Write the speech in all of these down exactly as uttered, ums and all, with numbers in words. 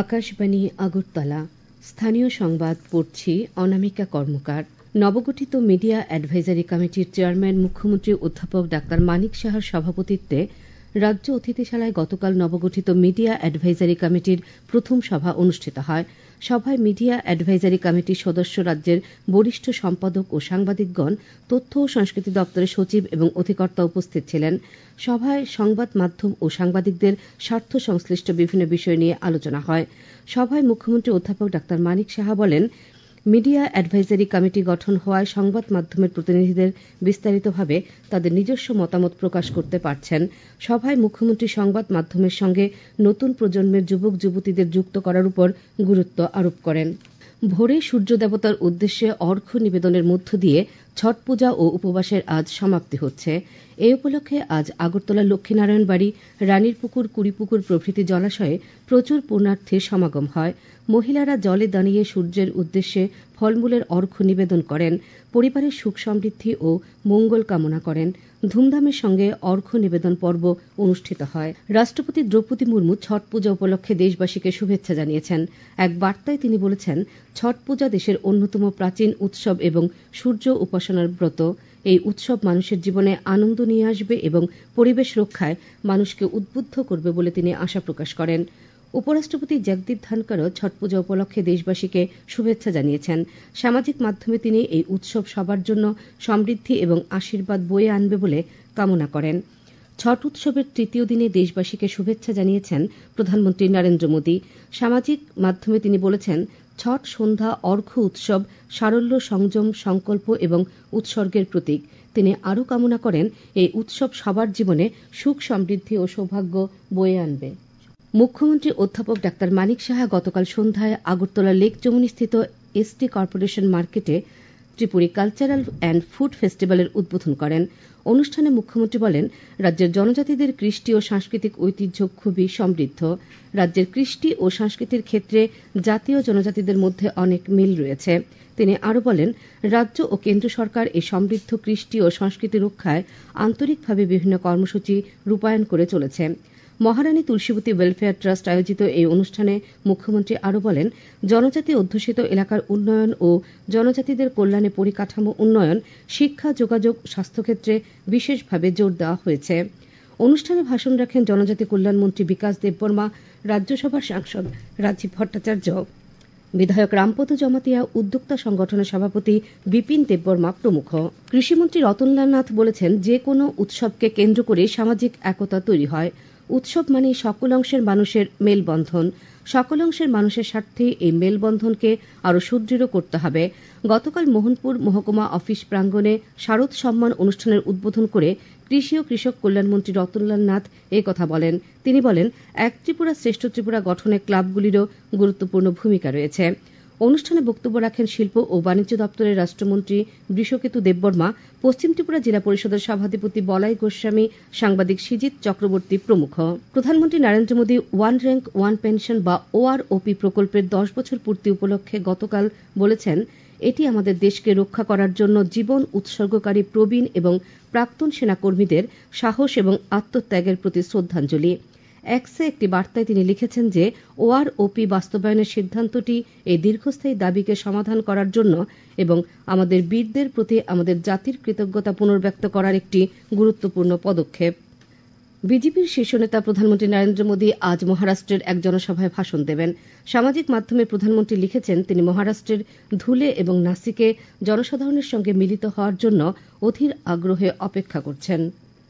আকাশবাণী আগরতলা। স্থানীয় সংবাদ পড়ছি অনামিকা কর্মকার। নবগঠিত মিডিয়া অ্যাডভাইজারি কমিটির চেয়ারম্যান মুখ্যমন্ত্রী অধ্যাপক ডাক্তার মানিক সাহার সভাপতিত্বে রাজ্য অতিথিশালায় গতকাল নবগঠিত মিডিয়া অ্যাডভাইজারি কমিটির প্রথম সভা অনুষ্ঠিত হয়। সভায় মিডিয়া অ্যাডভাইজারি কমিটির সদস্য, রাজ্যের বরিষ্ঠ সম্পাদক ও সাংবাদিকগণ, তথ্য ও সংস্কৃতি দপ্তরের সচিব এবং অধিকর্তা উপস্থিত ছিলেন। সভায় সংবাদ মাধ্যম ও সাংবাদিকদের স্বার্থ সংশ্লিষ্ট বিভিন্ন বিষয় নিয়ে আলোচনা হয়। সভায় মুখ্যমন্ত্রী অধ্যাপক ডাক্তার মানিক সাহা বলেন, মিডিয়া অ্যাডভাইজারি কমিটি গঠন হওয়ায় সংবাদ মাধ্যমের প্রতিনিধিদের বিস্তারিতভাবে তাদের নিজস্ব মতামত প্রকাশ করতে পারছেন। সভায় মুখ্যমন্ত্রী সংবাদ মাধ্যমের সঙ্গে নতুন প্রজন্মের যুবক যুবতীদের যুক্ত করার উপর গুরুত্ব আরোপ করেন। ভোরে সূর্য দেবতার উদ্দেশ্যে অর্ঘ্য নিবেদনের মধ্য দিয়ে ছট পূজা ও উপবাসের আজ সমাপ্তি হচ্ছে। এ উপলক্ষে আজ আগরতলা লক্ষ্মীনারায়ণ বাড়ি, রানীরপুকুর, কুড়িপুকুর প্রভৃতি জলাশয়ে প্রচুর পুণ্যার্থীর সমাগম হয়। মহিলারা জলে দাঁড়িয়ে সূর্যের উদ্দেশ্যে ফলমূলের অর্ঘ্য নিবেদন করেন, পরিবারের সুখ সমৃদ্ধি ও মঙ্গল কামনা করেন। ধুমধামের সঙ্গে অর্ঘ্য নিবেদন পর্ব অনুষ্ঠিত হয়। রাষ্ট্রপতি দ্রৌপদী মুর্মু ছট পূজা উপলক্ষে দেশবাসীকে শুভেচ্ছা জানিয়েছেন। এক বার্তায় তিনি বলেছেন, ছট পূজা দেশের অন্যতম প্রাচীন উৎসব এবং সূর্য উপাসনার ব্রত। এই উৎসব মানুষের জীবনে আনন্দ নিয়ে আসবে এবং পরিবেশ রক্ষায় মানুষকে উদ্বুদ্ধ করবে বলে তিনি আশা প্রকাশ করেন। উপরাষ্ট্রপতি জগদীপ ধনকরও ছট পূজা উপলক্ষে দেশবাসীকে শুভেচ্ছা জানিয়েছেন। সামাজিক মাধ্যমে তিনি এই উৎসব সবার জন্য সমৃদ্ধি এবং আশীর্বাদ বয়ে আনবে বলে কামনা করেন। ছট উৎসবের তৃতীয় দিনে দেশবাসীকে শুভেচ্ছা জানিয়েছেন প্রধানমন্ত্রী নরেন্দ্র মোদী। সামাজিক মাধ্যমে তিনি বলেছেন, ছট সন্ধ্যা অর্ঘ্য উৎসব সারল্য, সংযম, সংকল্প এবং উৎসর্গের প্রতীক। তিনি আরও কামনা করেন, এই উৎসব সবার জীবনে সুখ সমৃদ্ধি ও সৌভাগ্য বয়ে আনবে। মুখ্যমন্ত্রী অধ্যাপক ডাক্তার মানিক সাহা গতকাল সন্ধ্যায় আগরতলা লেক চমুনিস্থিত এসটি কর্পোরেশন মার্কেটে ত্রিপুরী কালচারাল অ্যান্ড ফুড ফেস্টিভ্যালের উদ্বোধন করেন। অনুষ্ঠানে মুখ্যমন্ত্রী বলেন, রাজ্যের জনজাতিদের কৃষ্টি ও সাংস্কৃতিক ঐতিহ্য খুবই সমৃদ্ধ। রাজ্যের কৃষ্টি ও সংস্কৃতির ক্ষেত্রে জাতীয় জনজাতিদের মধ্যে অনেক মিল রয়েছে। তিনি আরও বলেন, রাজ্য ও কেন্দ্র সরকার এই সমৃদ্ধ কৃষ্টি ও সংস্কৃতি রক্ষায় আন্তরিকভাবে বিভিন্ন কর্মসূচি রূপায়ণ করে চলেছে। মহারানী তুলসীবতী ওয়েলফেয়ার ট্রাস্ট আয়োজিত এই অনুষ্ঠানে মুখ্যমন্ত্রী আরও বলেন, জনজাতি অধ্যুষিত এলাকার উন্নয়ন ও জনজাতিদের কল্যাণে পরিকাঠামো উন্নয়ন, শিক্ষা, যোগাযোগ, স্বাস্থ্যক্ষেত্রে বিশেষভাবে জোর দেওয়া হয়েছে। অনুষ্ঠানে ভাষণ রাখেন জনজাতি কল্যাণমন্ত্রী বিকাশ দেববর্মা, রাজ্যসভার সাংসদ রাজীব ভট্টাচার্য, বিধায়ক রামপদ জমাতিয়া, উদ্যোক্তা সংগঠনের সভাপতি বিপিন দেববর্মা প্রমুখ। কৃষিমন্ত্রী রতনলাল নাথ বলেছেন, যে কোনো উৎসবকে কেন্দ্র করে সামাজিক একতা তৈরি হয়। উৎসব মানে সকল অংশের মানুষের মেলবন্ধন। সকল অংশের মানুষের স্বার্থে এই মেলবন্ধনকে আরও সুদৃঢ় করতে হবে। গতকাল মোহনপুর মহকুমা অফিস প্রাঙ্গণে শারদ সম্মান অনুষ্ঠানের উদ্বোধন করে কৃষি ও কৃষক কল্যাণমন্ত্রী রতনলাল নাথ কথা বলেন। তিনি বলেন, এক ত্রিপুরা শ্রেষ্ঠ ত্রিপুরা গঠনে ক্লাবগুলিরও গুরুত্বপূর্ণ ভূমিকা রয়েছে। অনুষ্ঠানে বক্তব্য রাখেন শিল্প ও বাণিজ্য দপ্তরের রাষ্ট্রমন্ত্রী বৃষকেতু দেববর্মা, পশ্চিম ত্রিপুরা জেলা পরিষদের সভাধিপতি বলাই গোস্বামী, সাংবাদিক সিজিত চক্রবর্তী প্রমুখ। প্রধানমন্ত্রী Narendra Modi one rank one pension বা ওআরওপি প্রকল্পের দশ বছর পূর্তি উপলক্ষে গতকাল বলেছেন, এটি আমাদের দেশকে রক্ষা করার জন্য জীবন উৎসর্গকারী প্রবীণ এবং প্রাক্তন সেনাকর্মীদের সাহস এবং আত্মত্যাগের প্রতি শ্রদ্ধাঞ্জলি। এক্সে একটি বার্তায় তিনি লিখেছেন যে, ওআরওপি বাস্তবায়নের সিদ্ধান্তটি এই দীর্ঘস্থায়ী দাবিকে সমাধান করার জন্য এবং আমাদের বীরদের প্রতি আমাদের জাতির কৃতজ্ঞতা পুনর্ব্যক্ত করার একটি গুরুত্বপূর্ণ পদক্ষেপ। বিজেপির শীর্ষ নেতা প্রধানমন্ত্রী নরেন্দ্র মোদী আজ মহারাষ্ট্রের এক জনসভায় ভাষণ দেবেন। সামাজিক মাধ্যমে প্রধানমন্ত্রী লিখেছেন, তিনি মহারাষ্ট্রের ধুলে এবং নাসিকে জনসাধারণের সঙ্গে মিলিত হওয়ার জন্য অধীর আগ্রহে অপেক্ষা করছেন।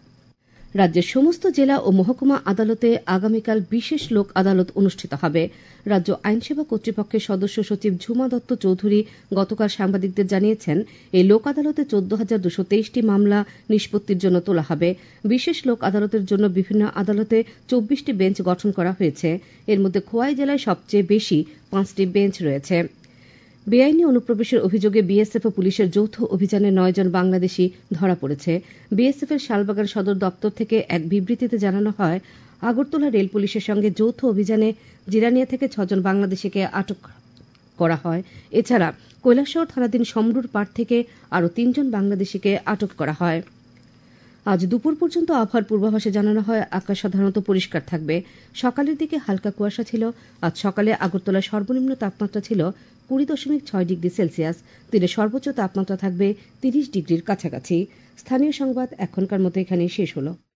রাজ্যের সমস্ত জেলা ও মহকুমা আদালতে আগামীকাল বিশেষ লোক আদালত অনুষ্ঠিত হবে। রাজ্য আইনসেবা কর্তৃপক্ষের সদস্য সচিব ঝুমা দত্ত চৌধুরী গতকাল সাংবাদিকদের জানিয়েছেন, এই লোক আদালতে চোদ্দ হাজার দুশো তেইশটি মামলা নিষ্পত্তির জন্য তোলা হবে। বিশেষ লোক আদালতের জন্য বিভিন্ন আদালতে চব্বিশটি বেঞ্চ গঠন করা হয়েছে। এর মধ্যে খোয়াই জেলায় সবচেয়ে বেশি পাঁচটি বেঞ্চ রয়েছে। বেআইনি অনুপ্রবেশের অভিযোগে বিএসএফ ও পুলিশের যৌথ অভিযানে নয় জন বাংলাদেশি ধরা পড়েছে। বিএসএফ এর শালবাগান সদর দপ্তর থেকে এক বিবৃতিতে জানানো হয়, আগরতলা রেল পুলিশের সঙ্গে যৌথ অভিযানে জিরানিয়া থেকে ছজন বাংলাদেশিকে আটক করা হয়। এছাড়া কৈলাসহর থানাধীন সমরুর পাড় থেকে আরও তিনজন বাংলাদেশিকে আটক করা হয়। আজ দুপুর পর্যন্ত আবহাওয়ার পূর্বাভাসে জানানো হয় আকাশ সাধারণত পরিষ্কার থাকবে। সকালের দিকে হালকা কুয়াশা ছিল। আজ সকালে আগরতলার সর্বনিম্ন তাপমাত্রা ছিল কুড়ি দশমিক ছয় ডিগ্রি সেলসিয়াস। দিনের সর্বোচ্চ তাপমাত্রা থাকবে তিরিশ ডিগ্রির কাছাকাছি। স্থানীয় সংবাদ এখনকার মতো এখানেই শেষ হলো।